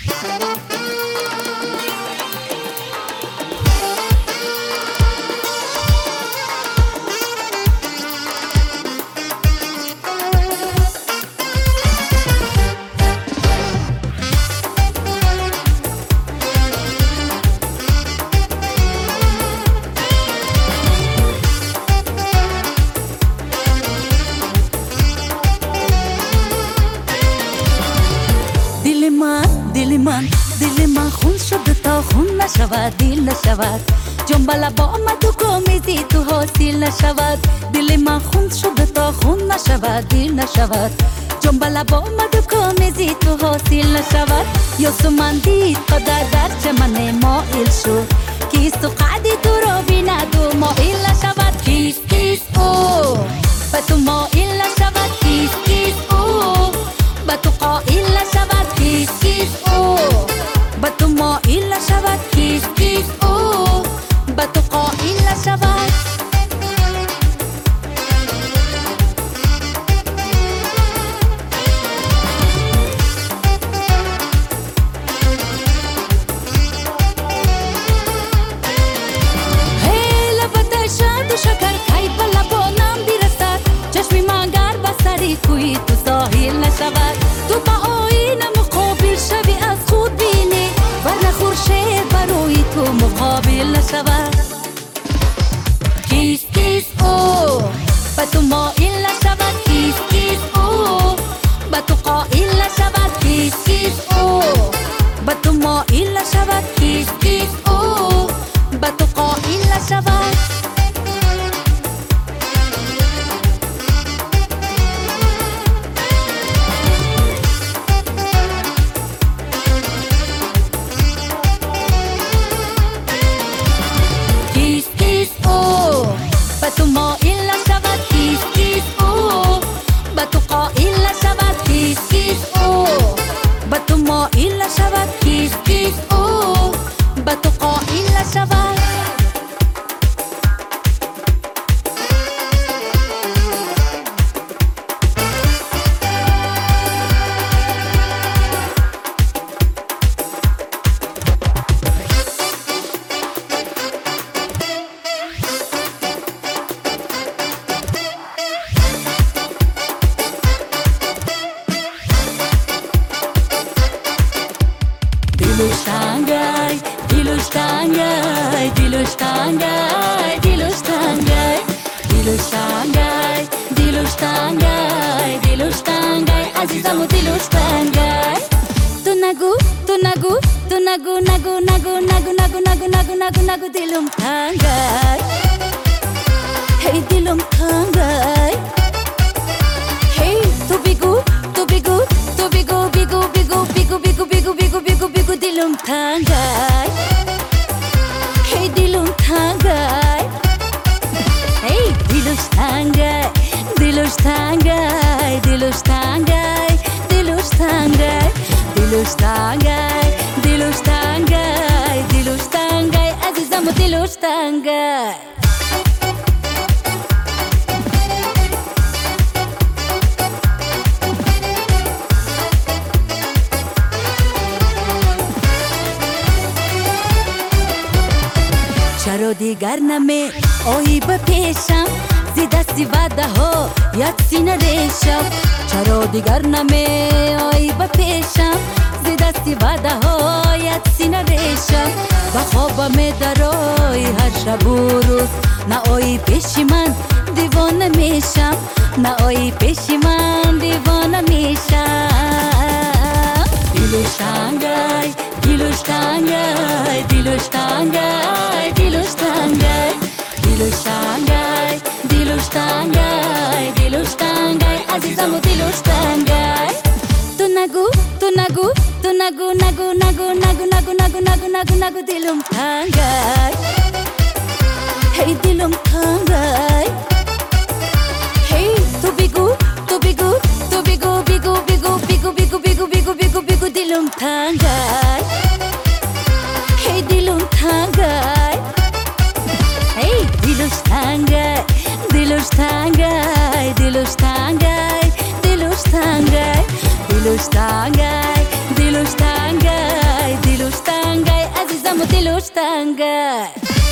دل من خون شد تا خون نشود دل نشود جنبالا با آمد و کمیزی تو حاصل نشود دل من خون شد تا خون نشود دل نشود جنبالا با آمد و کمیزی تو حاصل نشود یوسو من دید قدر در چمن مائل شد کیست و قعدی تو رو بیند و مائل نشود کیست کیست او به تو مائل نشود کیست کیست او به تو قائل نشود کیست کیست او به تو مائل نشود کیست کیست او به تو قائل نشود هی لبت شاد و شکر کهی به لبانم برسد چشمی من گر بسری کوی تو ساحل نشود تو با آینه مقابل شوی از خود بینی ورنه خورشید برای تو مقابل نشود کیست کیست او به تو مائل نشود کیست کیست او به تو قائل نشود کیست کیست او به تو مائل نشود کیست کیست او به تو قائل نشود تو مائل نشود کیست کیست او به تو قائل نشود کیست کیست او به تو مائل نشود کیست کیست او به تو قائل نشود Dilush tangay, dilush tangay, dilush tangay, dilush tangay, dilush tangay, dilush tangay, azizam dilush tangay. Tu nagu, tu nagu, tu nagu, nagu, nagu, nagu, nagu, nagu, nagu, nagu, nagu, dilum tangay. Hey dilum tangay. Hey tu bigu, tu bigu, tu bigu, bigu, bigu, bigu, bigu, bigu, bigu, bigu, bigu, dilum tangay. Hey dilum tangay. Hey dilush tangay, dilush tangay, dilush tangay, dilush tangay, dilush tangay, dilush tangay, dilush tangay, azizam dilush tangay. چرا دیگر نمی آیی به پیشم زی دستی وعده ها یک سینه ریشم چرا دیگر نمی آیی به پیشم زی دستی وعده ها یک سینه ریشم به خوابم درای هر شب و روز نه آیی پیش من دیوانه میشم نه آیی پیش من دیوانه میشم دیلوش تنگای دیلوش تنگای دیلوش تنگای دیلوش تنگای دیلوش تنگای دیلوش تنگای دیلوش تنگای عزیزم و دیلوش تنگای تو نگو تو نگو تو نگو نگو نگو نگو نگو نگو نگو نگو نگو دیلم تنگای هی دیلم تنگای هی تو بگو تو بگو تو بگو بگو بگو بگو بگو بگو بگو بگو بگو دیلم تنگای هی دیلم تنگای هی دیلوش تنگای دیلوش تنگای دیلوش تنگای دیلوش تنگای دیلوش تنگای دیلوش تنگای دمو دلوش تنگه